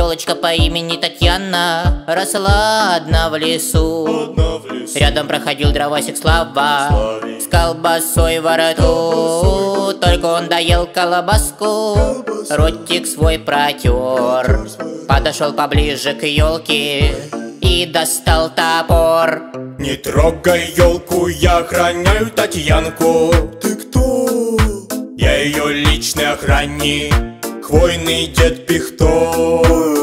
Ёлочка по имени Татьяна росла одна в лесу. Рядом проходил дровосек Слава с колбасой во рту. Только он доел колбаску, ротик свой протер. Подошел поближе к елке и достал топор. Не трогай елку, я охраняю Татьянку. Ты кто? Я ее личный охранник, хвойный дед Пихто.